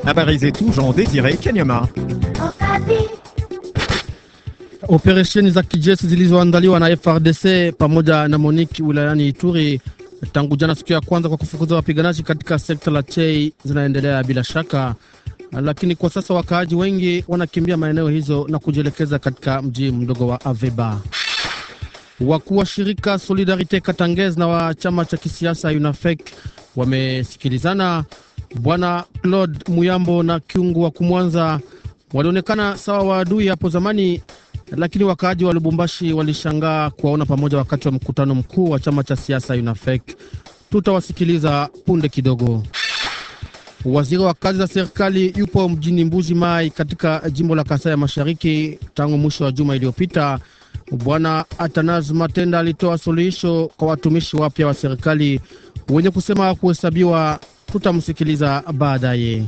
Habari zetu Jean Désiré Kanyama. Operesheni za kijeshi zilizoandaliwa na FARDC pamoja na MONUC wilayani Ituri tangu jana siku ya kwanza kwa kufukuza wapiganaji katika sekta la Chei zinaendelea bila shaka, lakini kwa sasa wakaaji wengi wanakimbia maeneo hizo na kujielekeza katika mji mdogo wa Aveba. Wakuu wa shirika Solidarite Katangez na wa chama cha kisiasa UNAFEC wamesikilizana. Bwana Claude Muyambo na Kiungu wa Kumwanza walionekana sawa waadui hapo zamani, lakini wakaaji wa Lubumbashi walishangaa kuwaona pamoja wakati wa mkutano mkuu wa chama cha siasa UNAFEC. Tutawasikiliza punde kidogo. Waziri wa kazi za serikali yupo mjini Mbuji Mai katika jimbo la Kasai ya Mashariki tangu mwisho wa juma iliyopita. Bwana Atanaz Matenda alitoa suluhisho kwa watumishi wapya wa serikali wenye kusema kuhesabiwa. Tutamsikiliza baadaye.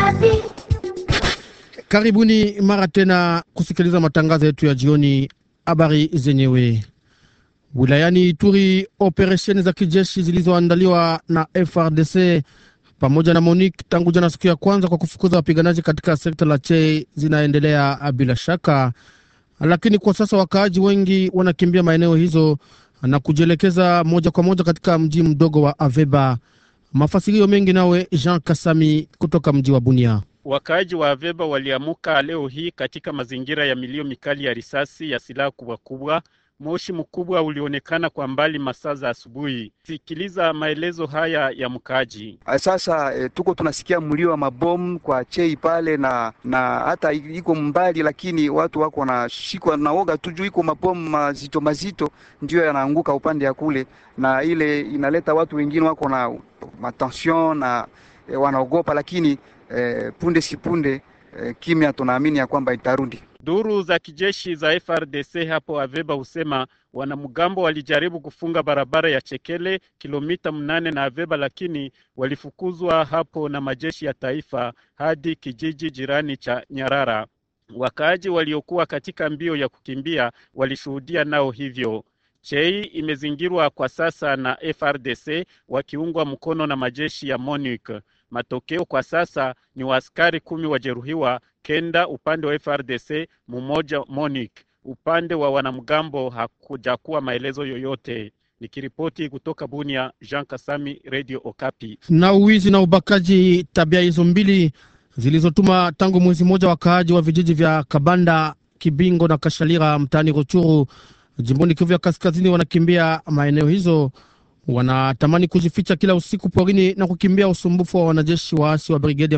Karibuni mara tena kusikiliza matangazo yetu ya jioni. Habari zenyewe. Wilayani Ituri, operesheni za kijeshi zilizoandaliwa na FARDC pamoja na MONUC tangu jana siku ya kwanza kwa kufukuza wapiganaji katika sekta la Chei zinaendelea bila shaka, lakini kwa sasa wakaaji wengi wanakimbia maeneo hizo na kujielekeza moja kwa moja katika mji mdogo wa Aveba. Mafasirio mengi nawe Jean Kasami kutoka mji wa Bunia. Wakaaji wa Aveba waliamuka leo hii katika mazingira ya milio mikali ya risasi ya silaha kubwa kubwa. Moshi mkubwa ulionekana kwa mbali masaa za asubuhi. Sikiliza maelezo haya ya mkaaji. Sasa tuko tunasikia mlio wa mabomu kwa Chei pale na hata iko mbali, lakini watu wako na shikwa na woga tu, iko mabomu mazito ndio yanaanguka upande ya kule, na ile inaleta watu wengine wako na matension na wanaogopa, lakini punde si punde kimya tunaamini ya kwamba itarudi. Duru za kijeshi za FARDC hapo Aveba husema wanamgambo walijaribu kufunga barabara ya Chekele kilomita 8 na Aveba, lakini walifukuzwa hapo na majeshi ya taifa hadi kijiji jirani cha Nyarara. Wakaaji waliokuwa katika mbio ya kukimbia walishuhudia nao hivyo. Chei imezingirwa kwa sasa na FARDC wakiungwa mkono na majeshi ya MONUC. Matokeo kwa sasa ni waaskari 10 wajeruhiwa, 9 upande wa FARDC, mmoja MONUC. Upande wa wanamgambo hakujakuwa maelezo yoyote. Nikiripoti kutoka Bunia, Jean Kasami, Radio Okapi. Na uwizi na ubakaji, tabia hizo mbili zilizotuma tangu mwezi mmoja wakaaji wa vijiji vya Kabanda, Kibingo na Kashalira mtaani Ruchuru jimboni Kivu ya Kaskazini wanakimbia maeneo hizo. Wanatamani kujificha kila usiku porini na kukimbia usumbufu wa wanajeshi waasi wa brigedi ya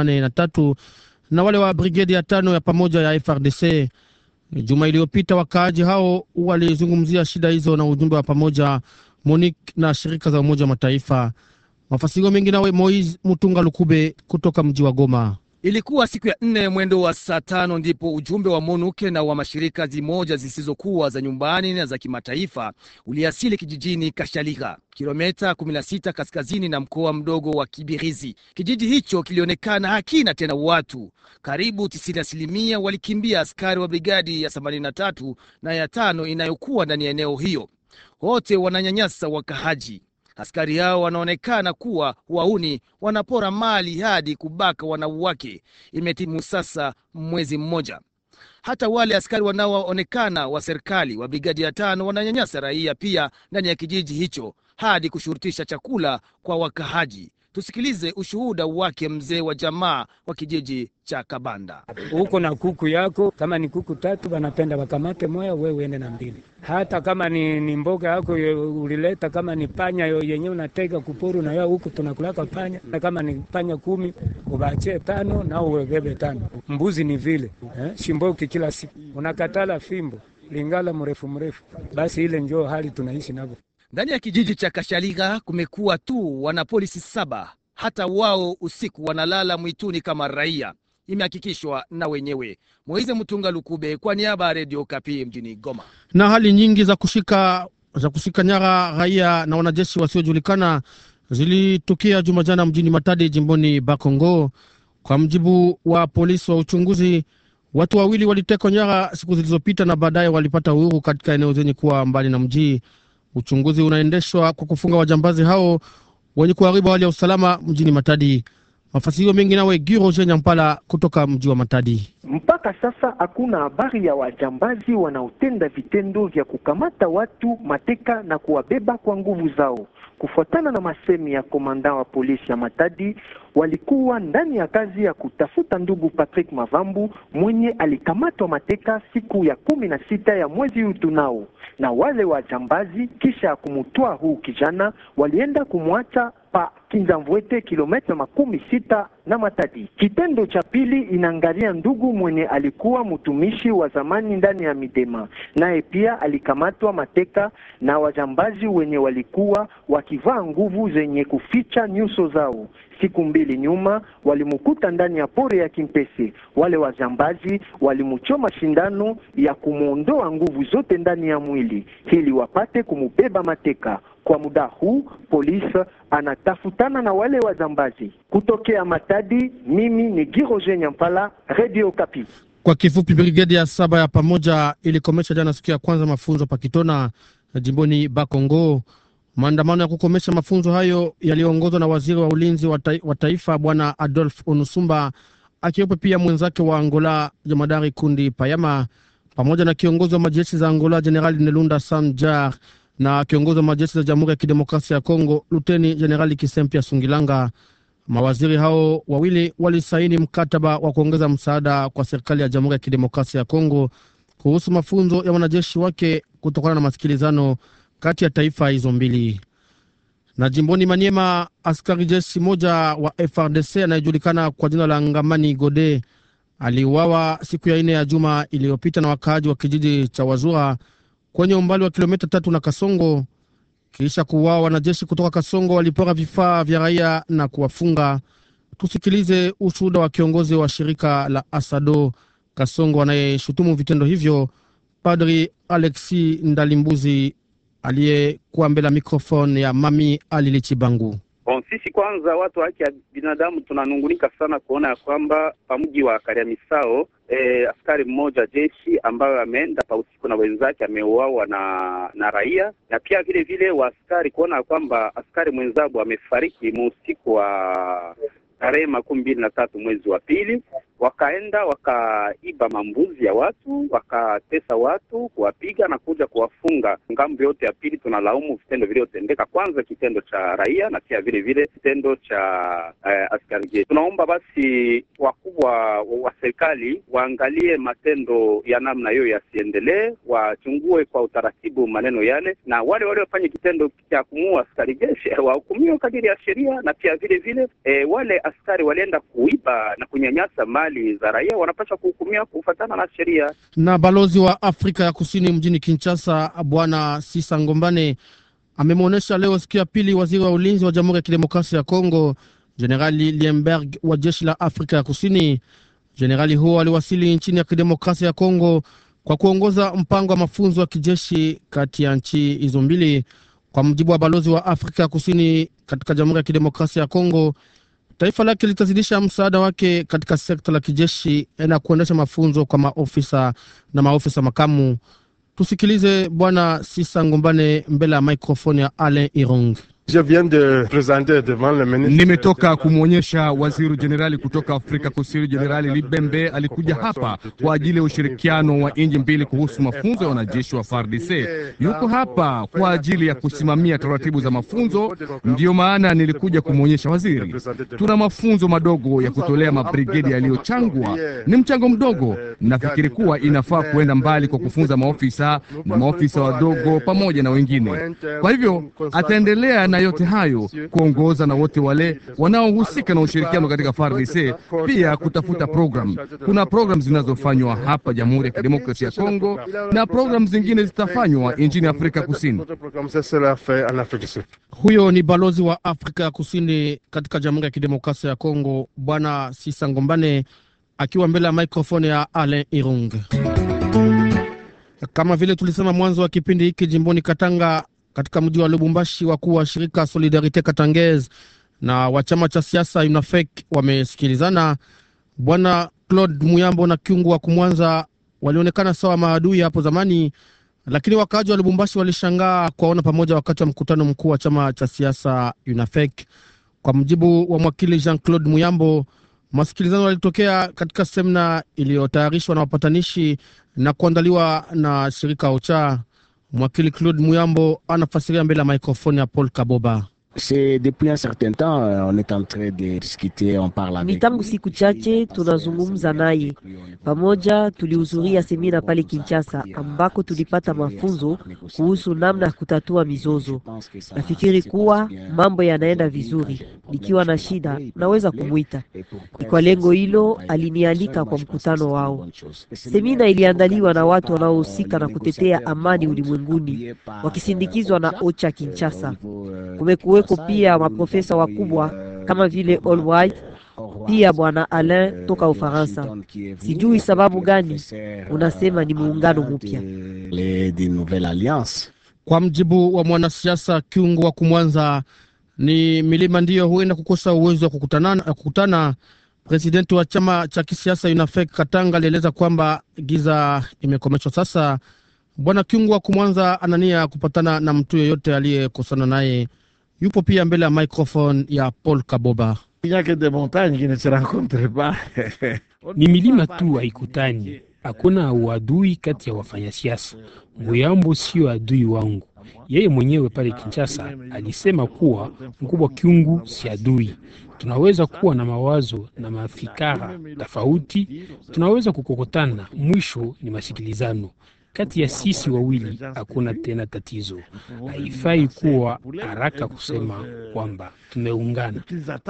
83 na wale wa brigedi ya 5 ya pamoja ya FARDC. Juma iliyopita wakaaji hao walizungumzia shida hizo na ujumbe wa pamoja MONUC na shirika za Umoja wa Mataifa. Mafasirio mengi nawe Moiz Mutunga Lukube kutoka mji wa Goma. Ilikuwa siku ya 4 mwendo wa saa 5 ndipo ujumbe wa MONUC na wa mashirika zimoja zisizokuwa za nyumbani na za kimataifa uliasili kijijini Kashalika, kilomita 16 kaskazini na mkoa mdogo wa Kibirizi. Kijiji hicho kilionekana hakina tena watu. Karibu 90% walikimbia askari wa brigadi ya 83 na ya 5 inayokuwa ndani ya eneo hiyo. Wote wananyanyasa wakahaji. Askari hao wanaonekana kuwa wauni, wanapora mali hadi kubaka wanawake. Imetimu sasa mwezi mmoja. Hata wale askari wanaoonekana wa serikali wa brigadi ya 5 wananyanyasa raia pia ndani ya kijiji hicho hadi kushurutisha chakula kwa wakahaji. Tusikilize ushuhuda wake mzee wa jamaa wa kijiji cha Kabanda. Huko na kuku yako, kama ni kuku 3 wanapenda wakamate moja, wewe uende na 2. Hata kama ni mboga yako ulileta, kama ni panya yenyewe unatega kupuru na yao huko tunakulaka panya, na kama ni panya 10 ubache 5 na uwebebe 5. Mbuzi ni vile shimboki kila siku unakatala fimbo lingala mrefu, basi ile njoo hali tunaishi nabo. Ndani ya kijiji cha Kashaliga kumekuwa tu wanapolisi 7, hata wao usiku wanalala mwituni kama raia. Imehakikishwa na wenyewe. Moize Mutunga Lukube kwa niaba ya Radio Okapi mjini Goma. Na hali nyingi za kushika nyara raia na wanajeshi wasiojulikana zilitukia Jumajana mjini Matadi jimboni Bakongo. Kwa mjibu wa polisi wa uchunguzi, watu 2 walitekwa nyara siku zilizopita na baadaye walipata uhuru katika eneo zenye kuwa mbali na mji. Uchunguzi unaendeshwa kwa kufunga wajambazi hao wenye kuharibu hali ya usalama mjini Matadi. Mafasirio mengi nawe Giroje Nyampala kutoka mji wa Matadi. Mpaka sasa hakuna habari ya wajambazi wanaotenda vitendo vya kukamata watu mateka na kuwabeba kwa nguvu zao. Kufuatana na masemi ya komanda wa polisi ya Matadi, walikuwa ndani ya kazi ya kutafuta ndugu Patrick Mavambu mwenye alikamatwa mateka siku ya 16 ya mwezi huu tunao. Na wale wajambazi kisha kumtoa huu kijana walienda kumwacha pa Kinzamvwete kilomita 60 na Matadi. Kitendo cha pili inaangalia ndugu mwenye alikuwa mtumishi wa zamani ndani ya Midema. Naye pia alikamatwa mateka na wajambazi wenye walikuwa wakivaa nguvu zenye kuficha nyuso zao. Siku mbili nyuma walimukuta ndani ya pori ya Kimpese. Wale wajambazi walimuchoma shindano ya kumuondoa nguvu zote ndani ya mwili ili wapate kumubeba mateka. Kwa muda huu polisi anatafutana na wale wajambazi. Kutokea Matadi, mimi ni Giroje Nyampala, Radio Okapi. Kwa kifupi, brigade ya 7 ya pamoja ilikomesha jana siku ya kwanza mafunzo pakitona jimboni Bakongo. Maandamano ya kukomesha mafunzo hayo yaliongozwa na waziri wa ulinzi wa taifa bwana Adolf Onusumba, akiwepo pia mwenzake wa Angola Jamadari Kundi Payama, pamoja na kiongozi wa majeshi za Angola Generali Nelunda Sanjar na kiongozi wa majeshi za Jamhuri ya Kidemokrasia ya Kongo Luteni Generali Kisempia Sungilanga. Mawaziri hao wawili walisaini mkataba wa kuongeza msaada kwa serikali ya Jamhuri ya Kidemokrasia ya Kongo kuhusu mafunzo ya wanajeshi wake kutokana na masikilizano kati ya taifa hizo mbili. Na jimboni Maniema, askari jeshi moja wa FRDC anayejulikana kwa jina la Ngamani Gode aliuawa siku ya 4 ya juma iliyopita na wakaaji wa kijiji cha Wazura kwenye umbali wa kilomita 3 na Kasongo. Kisha kuuawa, wanajeshi kutoka Kasongo walipora vifaa vya raia na kuwafunga. Tusikilize ushuhuda wa kiongozi wa shirika la Asado Kasongo anayeshutumu vitendo hivyo, Padri Alexi Ndalimbuzi, aliyekuwa mbele ya mikrofoni ya Mami Alilichibangu. Sisi kwanza watu wa haki ya binadamu tunanungunika sana kuona ya kwamba pamuji wa Kariamisao askari mmoja jeshi ambayo ameenda pa usiku na wenzake ameuawa na raia, na pia vile vile wa askari kuona kwamba askari mwenzabo amefariki usiku wa tarehe 23 mwezi wa pili. Wakaenda wakaiba mambuzi ya watu, wakatesa watu, kuwapiga na kuja kuwafunga. Ngambo yote ya pili tunalaumu vitendo vile vitendeka, kwanza kitendo cha raia na pia vile vile kitendo cha askari jeshi. Tunaomba basi wakubwa wa serikali waangalie matendo ya namna hiyo yasiendelee, wachungue kwa utaratibu maneno yale, na wale waliofanya kitendo cha kumuua askari jeshi wahukumiwe kadiri ya sheria, na pia vile vile wale askari walienda kuiba na kunyanyasa mali za raia wanapaswa kuhukumiwa kufuatana na sheria. Na balozi wa Afrika ya Kusini mjini Kinshasa bwana Sisa Ngombane amemwonesha leo siku ya pili waziri wa ulinzi wa Jamhuri ya Kidemokrasia ya Kongo Generali Liemberg wa jeshi la Afrika ya Kusini. Generali huo aliwasili nchini ya Kidemokrasia ya Kongo kwa kuongoza mpango wa mafunzo ya kijeshi kati ya nchi hizo mbili. Kwa mujibu wa balozi wa Afrika ya Kusini katika Jamhuri ya Kidemokrasia ya Kongo, taifa lake litazidisha msaada wake katika sekta la kijeshi na kuendesha mafunzo kwa maofisa na maofisa makamu. Tusikilize bwana Sisa Ngombane mbele ya mikrofoni ya Alain Irung. Nimetoka kumwonyesha waziri jenerali kutoka Afrika Kusini, Jenerali Libembe alikuja hapa kwa ajili ya ushirikiano wa nchi mbili kuhusu mafunzo ya wanajeshi wa FARDC. Yuko hapa kwa ajili ya kusimamia taratibu za mafunzo, ndiyo maana nilikuja kumwonyesha waziri. Tuna mafunzo madogo ya kutolea mabrigedi yaliyochangwa, ni mchango mdogo. Nafikiri kuwa inafaa kuenda mbali kwa kufunza maofisa na maofisa wadogo pamoja na wengine. Kwa hivyo ataendelea na yote hayo kuongoza na wote wale wanaohusika na ushirikiano katika FARDC, pia kutafuta program. Kuna program zinazofanywa hapa Jamhuri ya Kidemokrasia ya Kongo na program zingine zitafanywa nchini Afrika Kusini. Huyo ni balozi wa Afrika ya Kusini katika Jamhuri ya Kidemokrasia ya Kongo bwana Sisa Ngombane akiwa mbele ya mikrofoni ya Alain Irung. Kama vile tulisema mwanzo wa kipindi hiki, jimboni Katanga katika mji wa Lubumbashi, wakuu wa shirika Solidarite Katangez na wa chama cha siasa UNAFEC wamesikilizana. Bwana Claude Muyambo na Kyungu wa Kumwanza walionekana sawa maadui hapo zamani, lakini wakaaji wa Lubumbashi walishangaa kuwaona pamoja wakati wa mkutano mkuu wa chama cha siasa UNAFEC. Kwa mjibu wa mwakili Jean-Claude Muyambo, masikilizano yalitokea katika semina iliyotayarishwa na wapatanishi na kuandaliwa na shirika OCHA. Mwakili Claude Muyambo anafasiria mbele ya mikrofoni ya Paul Kaboba. Ni tangu siku chache tunazungumza naye pamoja. Tulihudhuria semina pale Kinshasa ambako tulipata mafunzo kuhusu namna ya kutatua mizozo. Nafikiri kuwa mambo yanaenda vizuri. Nikiwa na shida naweza kumuita. Ni kwa lengo hilo alinialika kwa mkutano wao. Semina iliandaliwa na watu wanaohusika na kutetea amani ulimwenguni wakisindikizwa na OCHA Kinshasa. Kumekuweko pia maprofesa wakubwa kama vile Allwhite, pia bwana Alain toka Ufaransa. Sijui sababu gani unasema ni muungano mpya. Kwa mjibu wa mwanasiasa Kiungo wa Kumwanza, ni milima ndiyo huenda kukosa uwezo wa kukutana. Presidenti wa chama cha kisiasa UNAFEC Katanga alieleza kwamba giza imekomeshwa sasa. Bwana Kiungo wa Kumwanza anania kupatana na mtu yeyote aliyekosana naye. Yupo pia mbele ya microphone ya Paul Kaboba. Ni milima tu haikutani. Hakuna uadui kati ya wafanyasiasa. Muyambo sio adui wangu. Yeye mwenyewe pale Kinshasa alisema kuwa mkubwa Kiungu si adui. Tunaweza kuwa na mawazo na mafikara tofauti, tunaweza kukokotana, mwisho ni masikilizano. Kati ya sisi wawili hakuna tena tatizo. Haifai kuwa haraka kusema kwamba tumeungana.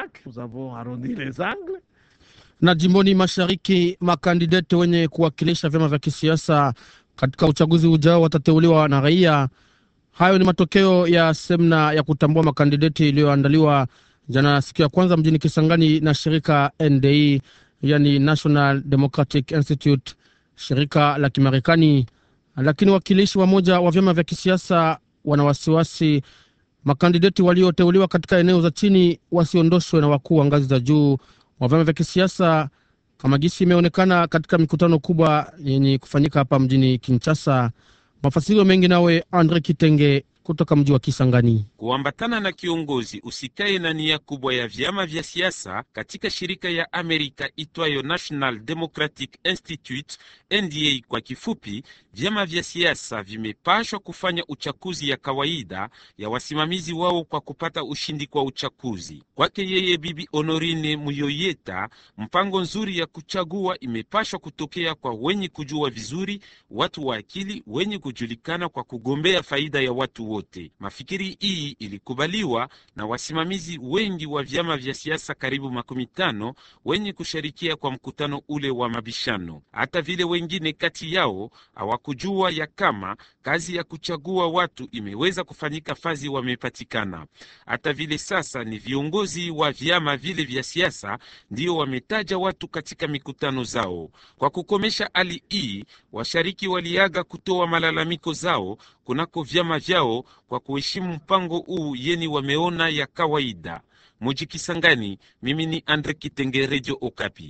Na jimboni mashariki, makandideti wenye kuwakilisha vyama vya kisiasa katika uchaguzi ujao watateuliwa na raia. Hayo ni matokeo ya semina ya kutambua makandideti iliyoandaliwa jana siku ya kwanza mjini Kisangani na shirika NDI, yani National Democratic Institute, shirika la Kimarekani. Lakini wakilishi wamoja wa vyama vya kisiasa wana wasiwasi makandideti walioteuliwa katika eneo za chini wasiondoshwe na wakuu wa ngazi za juu wa vyama vya kisiasa, kama gisi imeonekana katika mikutano kubwa yenye kufanyika hapa mjini Kinshasa. Mafasirio mengi nawe Andre Kitenge kutoka mji wa Kisangani. Kuambatana na kiongozi usikae na nia kubwa ya vyama vya siasa katika shirika ya Amerika itwayo National Democratic Institute, NDA kwa kifupi, vyama vya siasa vimepashwa kufanya uchaguzi ya kawaida ya wasimamizi wao kwa kupata ushindi kwa uchaguzi. Kwake yeye Bibi Honorine Muyoyeta, mpango nzuri ya kuchagua imepashwa kutokea kwa wenye kujua vizuri, watu wa akili, wenye kujulikana kwa kugombea faida ya watu wote. Mafikiri hii ilikubaliwa na wasimamizi wengi wa vyama vya siasa karibu 15 wenye kushirikia kwa mkutano ule wa mabishano. Hata vile wengine kati yao hawakujua ya kama kazi ya kuchagua watu imeweza kufanyika fazi wamepatikana. Hata vile sasa ni viongozi wa vyama vile vya siasa ndio wametaja watu katika mikutano zao. Kwa kukomesha hali hii, washariki waliaga kutoa malalamiko zao kunako vyama vyao kwa kuheshimu mpango huu yeni wameona ya kawaida. Muji Kisangani, mimi ni Andre Kitenge, Radio Okapi.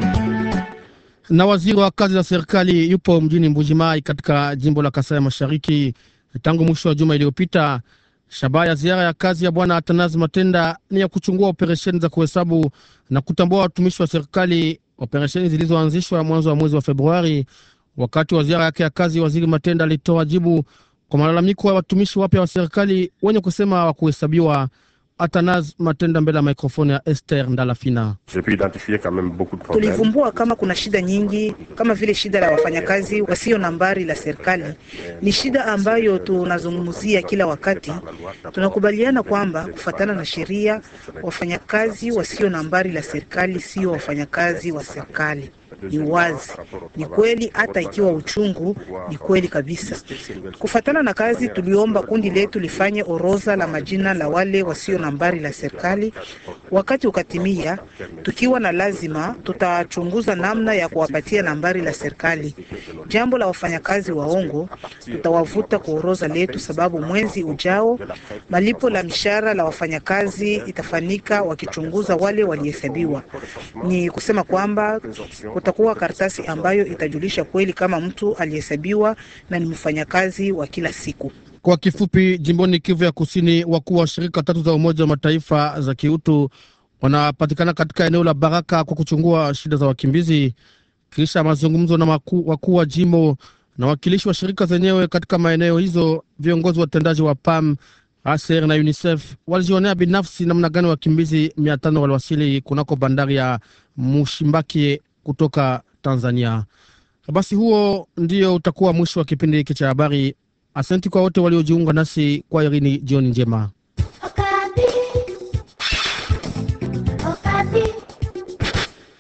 Na waziri wa kazi za serikali yupo mjini Mbujimai katika jimbo la Kasai Mashariki tangu mwisho wa juma iliyopita. Shabaha ya ziara ya kazi ya bwana Athanase Matenda ni ya kuchungua operesheni za kuhesabu na kutambua watumishi wa serikali, operesheni zilizoanzishwa mwanzo wa mwezi wa Februari. Wakati wa ziara yake ya kazi, waziri Matenda alitoa jibu kwa malalamiko ya watumishi wapya wa serikali wenye kusema wa kuhesabiwa. Athanase Matenda mbele ya mikrofoni ya Esther Ndalafina. Tulivumbua kama kuna shida nyingi, kama vile shida la wafanyakazi wasio nambari la serikali. Ni shida ambayo tunazungumzia kila wakati. Tunakubaliana kwamba kufuatana na sheria, wafanyakazi wasio nambari la serikali sio wafanyakazi wa serikali. Ni wazi, ni kweli, hata ikiwa uchungu, ni kweli kabisa. Kufuatana na kazi, tuliomba kundi letu lifanye orodha la majina la wale wasio nambari la serikali. Wakati ukatimia, tukiwa na lazima, tutachunguza namna ya kuwapatia nambari la serikali. Jambo la wafanyakazi waongo, tutawavuta kwa orodha letu, sababu mwezi ujao malipo la mishahara la wafanyakazi itafanyika wakichunguza wale walihesabiwa. Ni kusema kwamba kutakuwa karatasi ambayo itajulisha kweli kama mtu alihesabiwa na ni mfanyakazi wa kila siku. Kwa kifupi, jimboni Kivu ya Kusini, wakuu wa shirika 3 za Umoja wa Mataifa za kiutu wanapatikana katika eneo la Baraka kwa kuchungua shida za wakimbizi. Kisha mazungumzo na wakuu wa jimbo na wakilishi wa shirika zenyewe katika maeneo hizo, viongozi watendaji wa PAM, ASER na UNICEF walijionea binafsi namna gani wakimbizi 500 waliwasili kunako bandari ya Mushimbaki kutoka Tanzania. Basi huo ndio utakuwa mwisho wa kipindi hiki cha habari. Asante kwa wote waliojiunga nasi. Kwa irini, jioni njema.